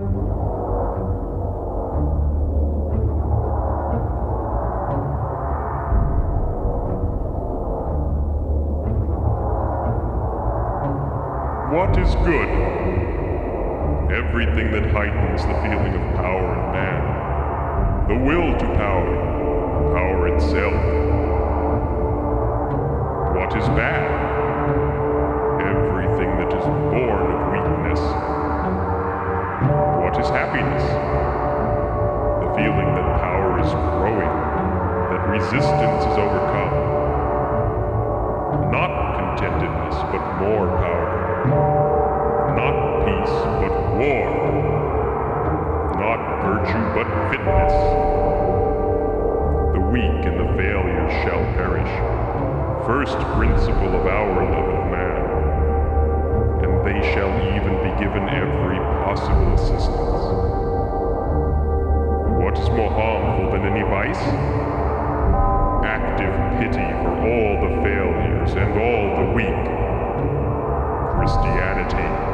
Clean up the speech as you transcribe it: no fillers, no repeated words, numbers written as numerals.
What is good? Everything that heightens the feeling of power in man. The will to power, power itself. What is bad? Everything that is born of weakness. What is happiness? The feeling that power is growing, that resistance is overcome. Not contentedness, but more power. Not peace, but war. Not virtue, but fitness. The weak and the failures shall perish. First principle of our love of man. And they shall even be given every possible assistance. What is more harmful than any vice? Active pity for all the failures and all the weak. Christianity